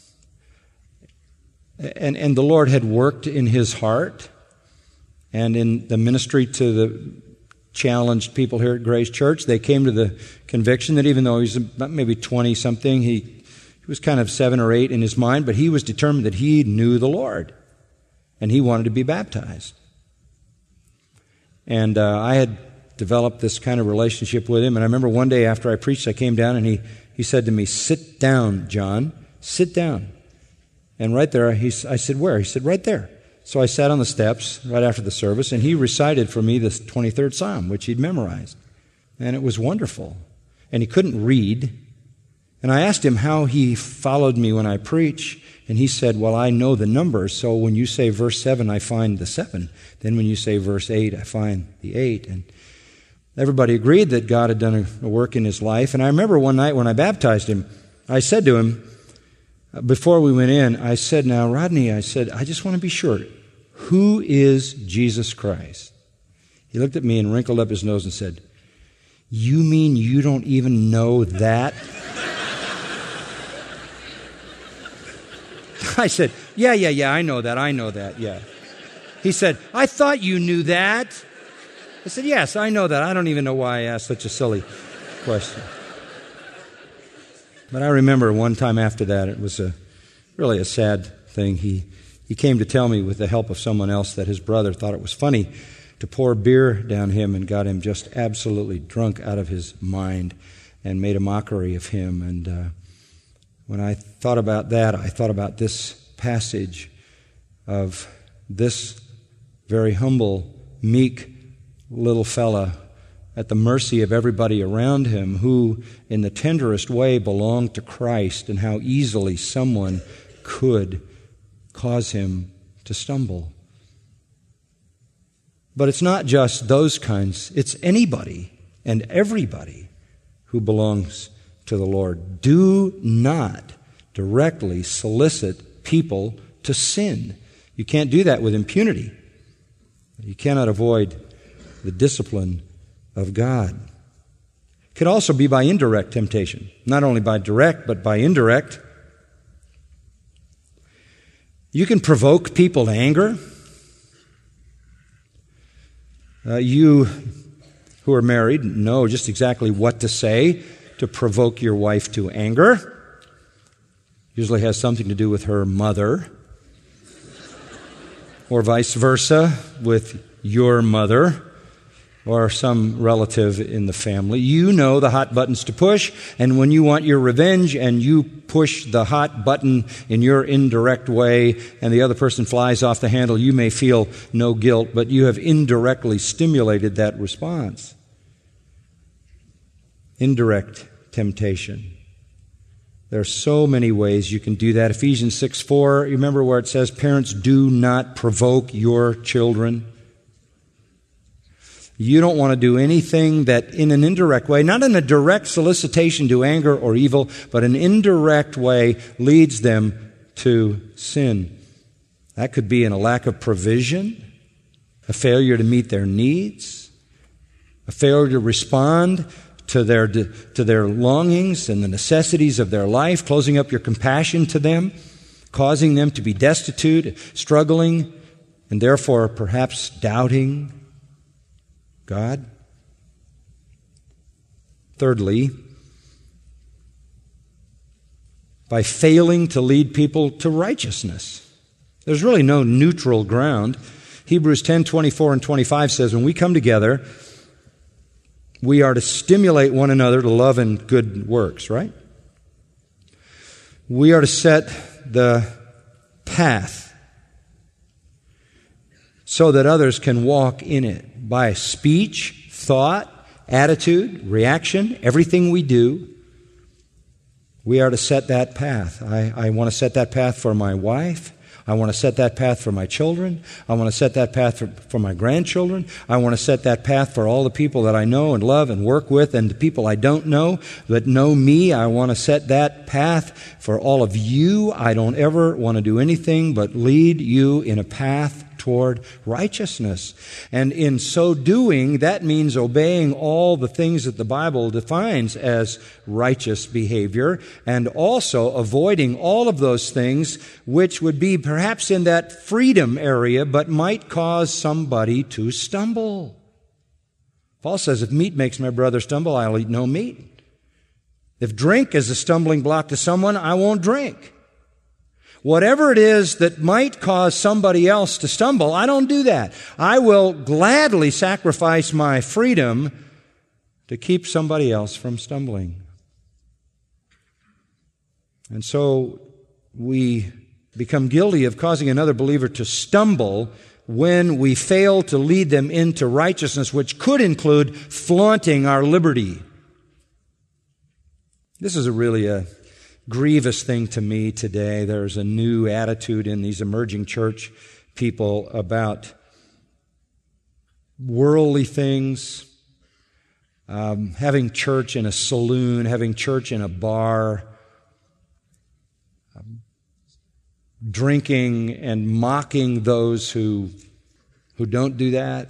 and, and the Lord had worked in his heart and in the ministry to the challenged people here at Grace Church. They came to the conviction that even though he was about maybe twenty-something, he, he was kind of seven or eight in his mind, but he was determined that he knew the Lord, and he wanted to be baptized. And uh, I had developed this kind of relationship with him, and I remember one day after I preached, I came down, and he, he said to me, "Sit down, John, sit down." And right there, he, I said, "Where?" He said, "Right there." So I sat on the steps right after the service, and he recited for me the twenty-third Psalm, which he'd memorized. And it was wonderful. And he couldn't read. And I asked him how he followed me when I preach, and he said, "Well, I know the numbers, so when you say verse seven, I find the seven. Then when you say verse eight, I find the eight." And everybody agreed that God had done a work in his life. And I remember one night when I baptized him, I said to him, before we went in, I said, now, Rodney, I said, I just want to be sure. Who is Jesus Christ? He looked at me and wrinkled up his nose and said, you mean you don't even know that? I said, yeah, yeah, yeah, I know that, I know that, yeah. He said, I thought you knew that. I said, yes, I know that. I don't even know why I asked such a silly question. But I remember one time after that, it was a really a sad thing. He he came to tell me with the help of someone else that his brother thought it was funny to pour beer down him and got him just absolutely drunk out of his mind and made a mockery of him. And uh, when I thought about that, I thought about this passage of this very humble, meek little fella at the mercy of everybody around him who, in the tenderest way, belonged to Christ, and how easily someone could cause him to stumble. But it's not just those kinds. It's anybody and everybody who belongs to the Lord. Do not directly solicit people to sin. You can't do that with impunity. You cannot avoid the discipline of God. It could also be by indirect temptation. Not only by direct, but by indirect. You can provoke people to anger. Uh, you who are married know just exactly what to say to provoke your wife to anger. Usually has something to do with her mother. Or vice versa with your mother or some relative in the family. You know the hot buttons to push, and when you want your revenge and you push the hot button in your indirect way and the other person flies off the handle, you may feel no guilt, but you have indirectly stimulated that response. Indirect temptation. There are so many ways you can do that. Ephesians six four, you remember where it says, parents, do not provoke your children. You don't want to do anything that in an indirect way, not in a direct solicitation to anger or evil, but an indirect way leads them to sin. That could be in a lack of provision, a failure to meet their needs, a failure to respond to their to their longings and the necessities of their life, closing up your compassion to them, causing them to be destitute, struggling, and therefore perhaps doubting God. Thirdly, by failing to lead people to righteousness. There's really no neutral ground. Hebrews ten twenty-four and twenty-five says, when we come together, we are to stimulate one another to love and good works, right? We are to set the path so that others can walk in it by speech, thought, attitude, reaction, everything we do. We are to set that path. I, I want to set that path for my wife. I want to set that path for my children. I want to set that path for, for my grandchildren. I want to set that path for all the people that I know and love and work with, and the people I don't know that know me. I want to set that path for all of you. I don't ever want to do anything but lead you in a path toward righteousness. And in so doing, that means obeying all the things that the Bible defines as righteous behavior, and also avoiding all of those things which would be perhaps in that freedom area but might cause somebody to stumble. Paul says, if meat makes my brother stumble, I'll eat no meat. If drink is a stumbling block to someone, I won't drink. Whatever it is that might cause somebody else to stumble, I don't do that. I will gladly sacrifice my freedom to keep somebody else from stumbling. And so we become guilty of causing another believer to stumble when we fail to lead them into righteousness, which could include flaunting our liberty. This is a really a grievous thing to me today. There's a new attitude in these emerging church people about worldly things, um, having church in a saloon, having church in a bar, drinking and mocking those who, who don't do that.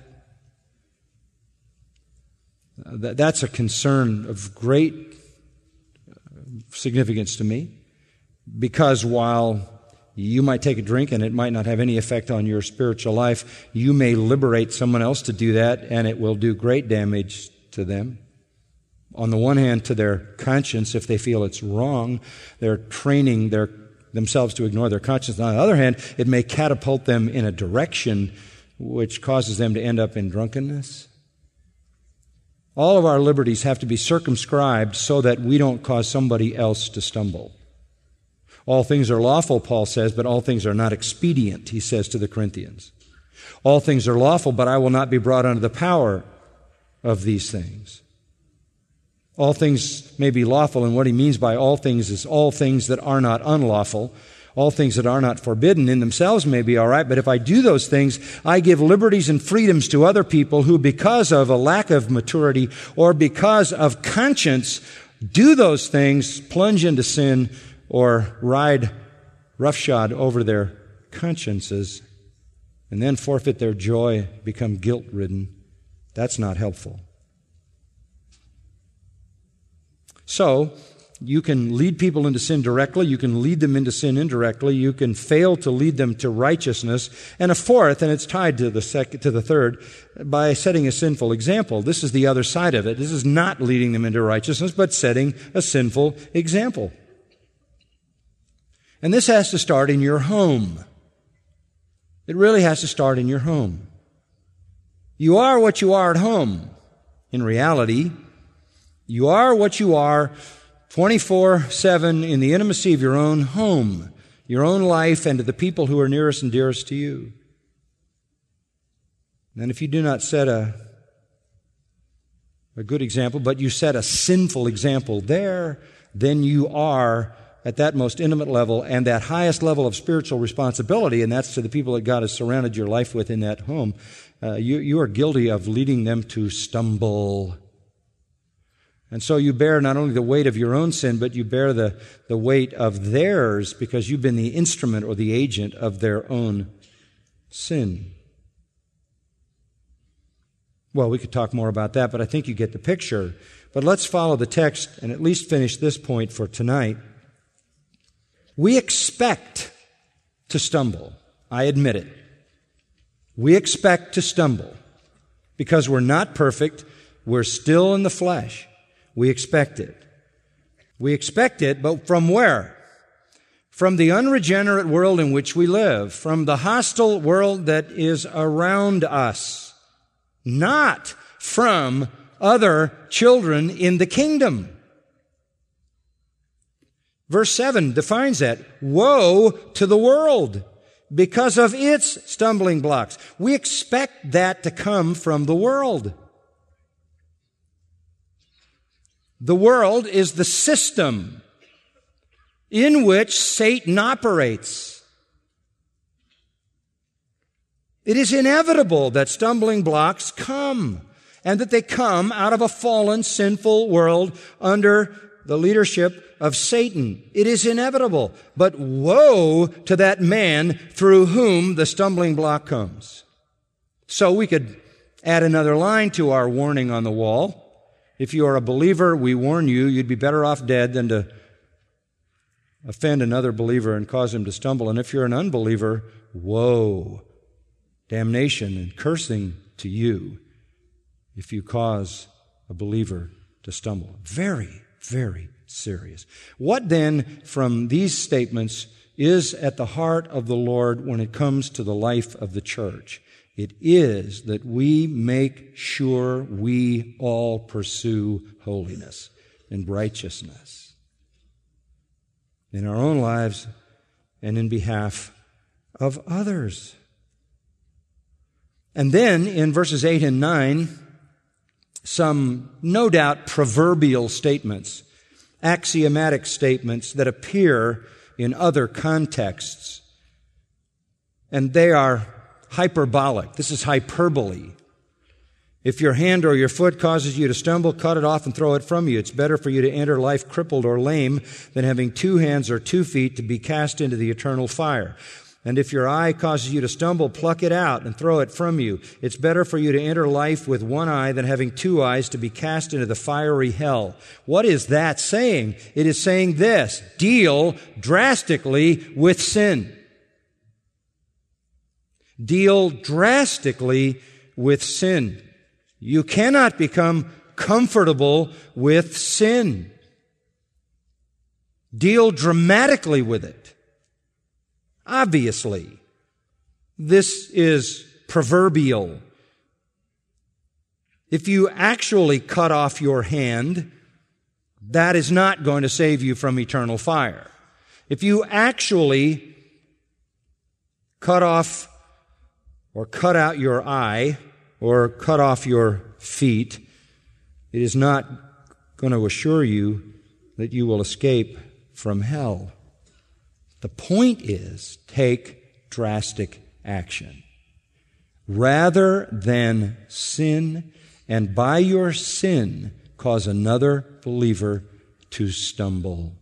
Uh, that's a concern of great significance to me, because while you might take a drink and it might not have any effect on your spiritual life, you may liberate someone else to do that, and it will do great damage to them. On the one hand, to their conscience, if they feel it's wrong, they're training their, themselves to ignore their conscience. On the other hand, it may catapult them in a direction which causes them to end up in drunkenness. All of our liberties have to be circumscribed so that we don't cause somebody else to stumble. All things are lawful, Paul says, but all things are not expedient, he says to the Corinthians. All things are lawful, but I will not be brought under the power of these things. All things may be lawful, and what he means by all things is all things that are not unlawful. All things that are not forbidden in themselves may be all right, but if I do those things, I give liberties and freedoms to other people who, because of a lack of maturity or because of conscience, do those things, plunge into sin, or ride roughshod over their consciences, and then forfeit their joy, become guilt-ridden. That's not helpful. So, you can lead people into sin directly, you can lead them into sin indirectly, you can fail to lead them to righteousness, and a fourth, and it's tied to the second, to the third, by setting a sinful example. This is the other side of it. This is not leading them into righteousness, but setting a sinful example. And this has to start in your home. It really has to start in your home. You are what you are at home. In reality, you are what you are twenty-four seven in the intimacy of your own home, your own life, and to the people who are nearest and dearest to you. And if you do not set a, a good example, but you set a sinful example there, then you are at that most intimate level and that highest level of spiritual responsibility, and that's to the people that God has surrounded your life with in that home. Uh, you, you are guilty of leading them to stumble. And so you bear not only the weight of your own sin, but you bear the, the weight of theirs because you've been the instrument or the agent of their own sin. Well, we could talk more about that, but I think you get the picture. But let's follow the text and at least finish this point for tonight. We expect to stumble. I admit it. We expect to stumble because we're not perfect. We're still in the flesh. We expect it. We expect it, but from where? From the unregenerate world in which we live, from the hostile world that is around us, not from other children in the kingdom. Verse seven defines that. Woe to the world because of its stumbling blocks. We expect that to come from the world. The world is the system in which Satan operates. It is inevitable that stumbling blocks come, and that they come out of a fallen, sinful world under the leadership of Satan. It is inevitable. But woe to that man through whom the stumbling block comes. So we could add another line to our warning on the wall. If you are a believer, we warn you, you'd be better off dead than to offend another believer and cause him to stumble. And if you're an unbeliever, woe, damnation and cursing to you if you cause a believer to stumble. Very, very serious. What then from these statements is at the heart of the Lord when it comes to the life of the church? It is that we make sure we all pursue holiness and righteousness in our own lives and in behalf of others. And then in verses eight and nine, some no doubt proverbial statements, axiomatic statements that appear in other contexts. And they are hyperbolic. This is hyperbole. If your hand or your foot causes you to stumble, cut it off and throw it from you. It's better for you to enter life crippled or lame than having two hands or two feet to be cast into the eternal fire. And if your eye causes you to stumble, pluck it out and throw it from you. It's better for you to enter life with one eye than having two eyes to be cast into the fiery hell. What is that saying? It is saying this: deal drastically with sin. Deal drastically with sin. You cannot become comfortable with sin. Deal dramatically with it. Obviously, this is proverbial. If you actually cut off your hand, that is not going to save you from eternal fire. If you actually cut off or cut out your eye, or cut off your feet, it is not going to assure you that you will escape from hell. The point is, take drastic action. Rather than sin, and by your sin, cause another believer to stumble.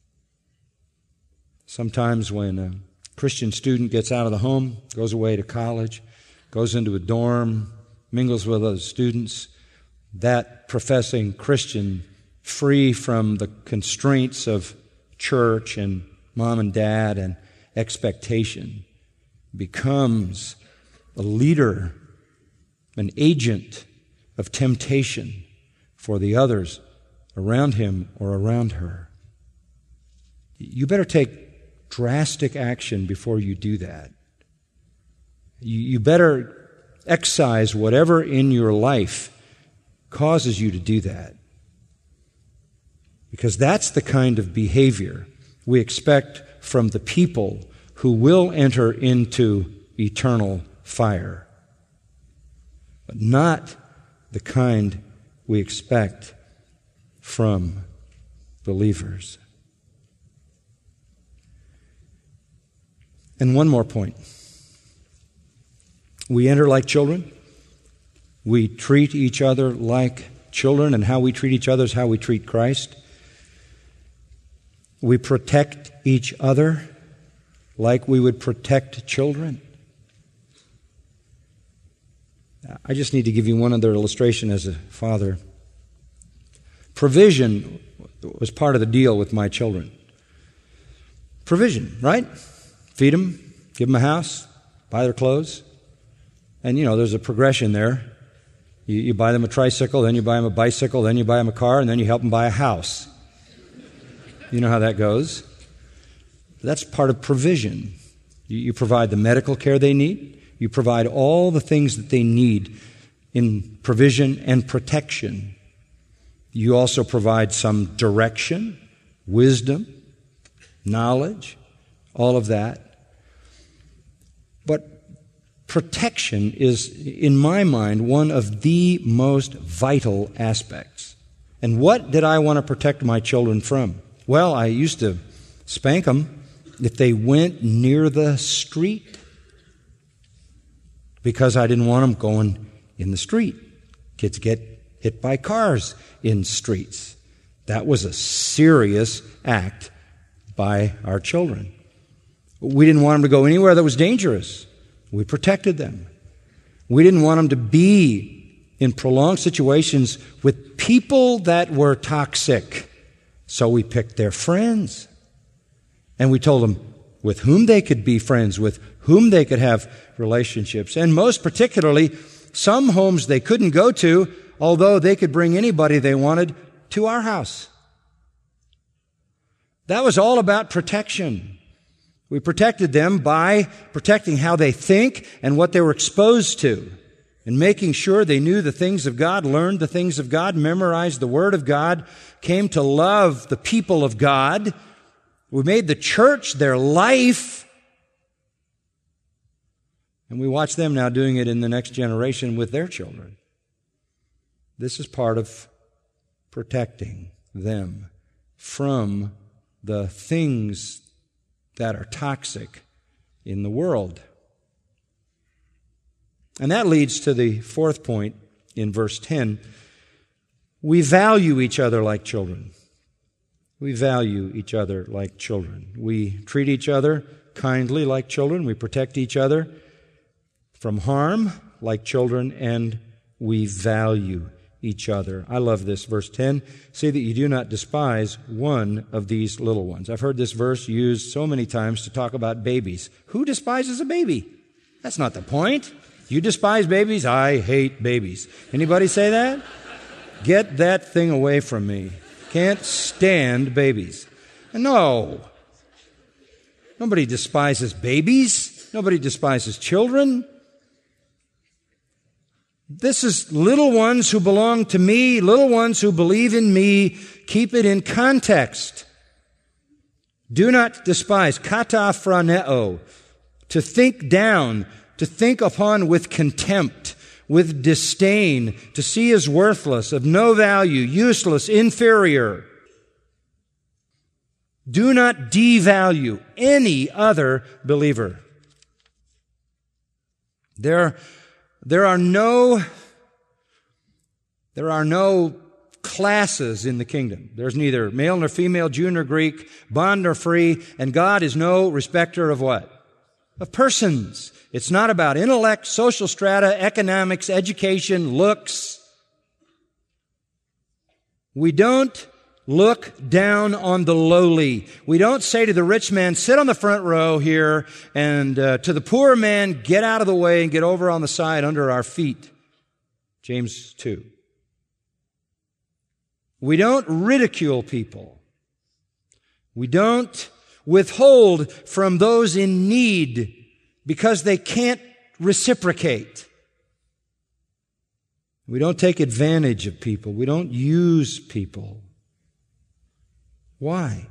Sometimes when a Christian student gets out of the home, goes away to college, goes into a dorm, mingles with other students, that professing Christian, free from the constraints of church and mom and dad and expectation, becomes a leader, an agent of temptation for the others around him or around her. You better take drastic action before you do that. You better excise whatever in your life causes you to do that. Because that's the kind of behavior we expect from the people who will enter into eternal fire, but not the kind we expect from believers. And one more point. We enter like children. We treat each other like children, and how we treat each other is how we treat Christ. We protect each other like we would protect children. I just need to give you one other illustration as a father. Provision was part of the deal with my children. Provision, right? Feed them, give them a house, buy their clothes. And, you know, there's a progression there. You, you buy them a tricycle, then you buy them a bicycle, then you buy them a car, and then you help them buy a house. You know how that goes. That's part of provision. You, you provide the medical care they need. You provide all the things that they need in provision and protection. You also provide some direction, wisdom, knowledge, all of that. But protection is, in my mind, one of the most vital aspects. And what did I want to protect my children from? Well, I used to spank them if they went near the street, because I didn't want them going in the street. Kids get hit by cars in streets. That was a serious act by our children. We didn't want them to go anywhere that was dangerous. We protected them. We didn't want them to be in prolonged situations with people that were toxic. So we picked their friends. And we told them with whom they could be friends, with whom they could have relationships. And most particularly, some homes they couldn't go to, although they could bring anybody they wanted to our house. That was all about protection. We protected them by protecting how they think and what they were exposed to, and making sure they knew the things of God, learned the things of God, memorized the Word of God, came to love the people of God. We made the church their life. And we watch them now doing it in the next generation with their children. This is part of protecting them from the things that are toxic in the world. And that leads to the fourth point in verse ten, we value each other like children. We value each other like children. We treat each other kindly like children. We protect each other from harm like children, and we value each other. I love this, verse ten. See that you do not despise one of these little ones. I've heard this verse used so many times to talk about babies. Who despises a baby? That's not the point. You despise babies? I hate babies. Anybody say that? Get that thing away from me. Can't stand babies. No. Nobody despises babies. Nobody despises children. This is little ones who belong to me, little ones who believe in me. Keep it in context. Do not despise. Kataphraneo. To think down, to think upon with contempt, with disdain, to see as worthless, of no value, useless, inferior. Do not devalue any other believer. There, there are no, there are no classes in the kingdom. There's neither male nor female, Jew nor Greek, bond nor free, and God is no respecter of what? Of persons. It's not about intellect, social strata, economics, education, looks. We don't look down on the lowly. We don't say to the rich man, sit on the front row here, and uh, to the poor man, get out of the way and get over on the side under our feet. James two. We don't ridicule people. We don't withhold from those in need because they can't reciprocate. We don't take advantage of people. We don't use people. Why?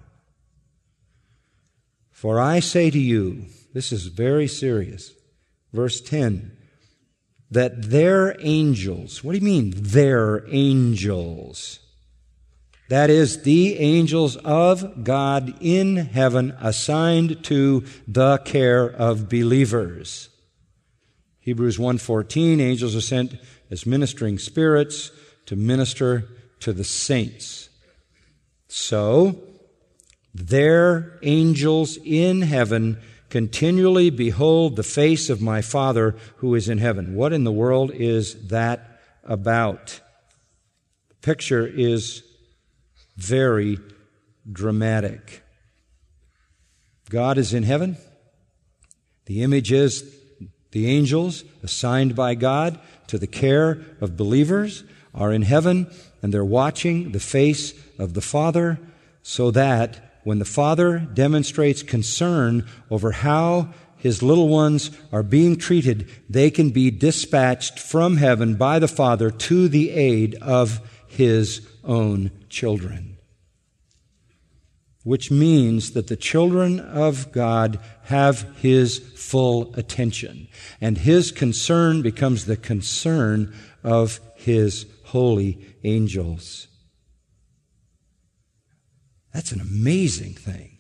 For I say to you, this is very serious, verse ten, that their angels, what do you mean, their angels? That is, the angels of God in heaven assigned to the care of believers. Hebrews one fourteen, angels are sent as ministering spirits to minister to the saints. So, their angels in heaven continually behold the face of my Father who is in heaven. What in the world is that about? The picture is very dramatic. God is in heaven. The image is the angels assigned by God to the care of believers are in heaven, and they're watching the face of the Father, so that when the Father demonstrates concern over how His little ones are being treated, they can be dispatched from heaven by the Father to the aid of His own children. Which means that the children of God have His full attention, and His concern becomes the concern of His holy angels. That's an amazing thing.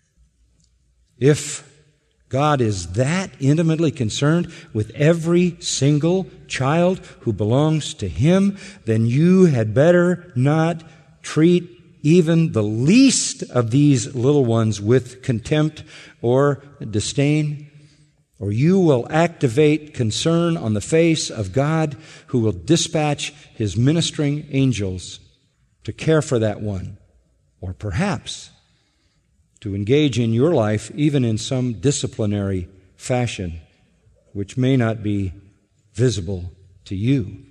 If God is that intimately concerned with every single child who belongs to Him, then you had better not treat even the least of these little ones with contempt or disdain, or you will activate concern on the face of God, who will dispatch His ministering angels to care for that one, or perhaps to engage in your life even in some disciplinary fashion, which may not be visible to you.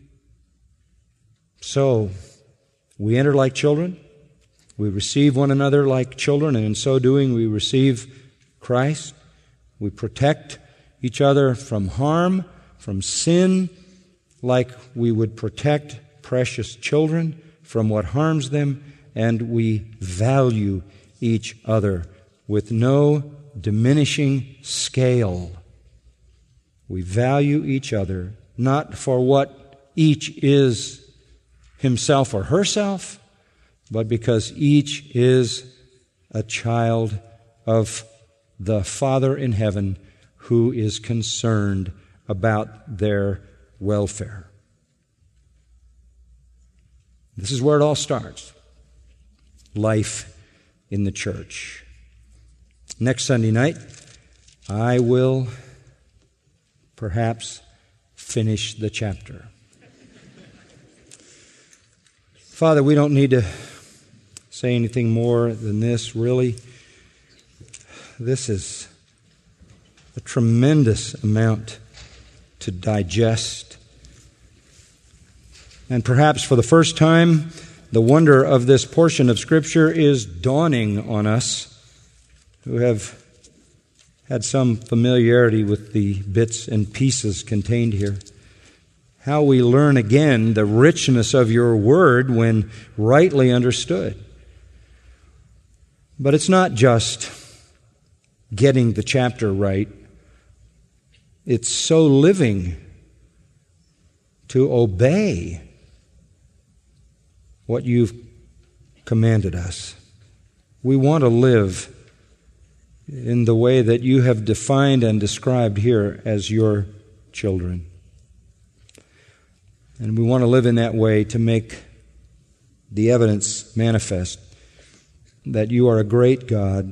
So, we enter like children. We receive one another like children, and in so doing we receive Christ. We protect each other from harm, from sin, like we would protect precious children from what harms them, and we value each other with no diminishing scale. We value each other not for what each is himself or herself, but because each is a child of the Father in heaven who is concerned about their welfare. This is where it all starts. Life in the church. Next Sunday night, I will perhaps finish the chapter. Father, we don't need to say anything more than this, really. This is a tremendous amount to digest. And perhaps for the first time, the wonder of this portion of Scripture is dawning on us who have had some familiarity with the bits and pieces contained here. How we learn again the richness of your word when rightly understood. But it's not just getting the chapter right. It's so living to obey what you've commanded us. We want to live in the way that you have defined and described here as your children. And we want to live in that way to make the evidence manifest that you are a great God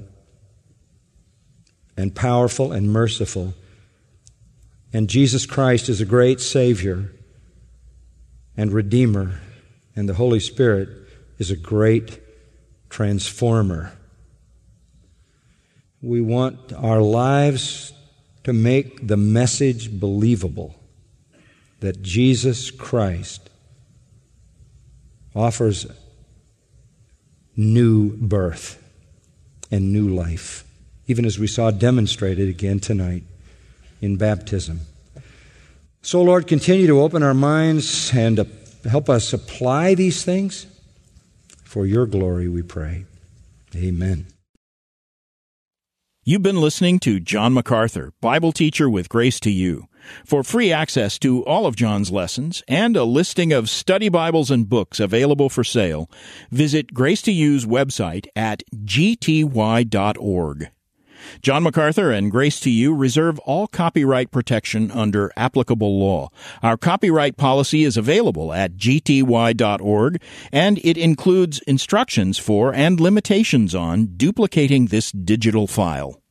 and powerful and merciful. And Jesus Christ is a great Savior and Redeemer. And the Holy Spirit is a great transformer. We want our lives to make the message believable that Jesus Christ offers new birth and new life, even as we saw demonstrated again tonight in baptism. So, Lord, continue to open our minds and help us apply these things for your glory, we pray. Amen. You've been listening to John MacArthur, Bible teacher with Grace to You. For free access to all of John's lessons and a listing of study Bibles and books available for sale, visit Grace to You's website at g t y dot org. John MacArthur and Grace to You reserve all copyright protection under applicable law. Our copyright policy is available at g t y dot org, and it includes instructions for and limitations on duplicating this digital file.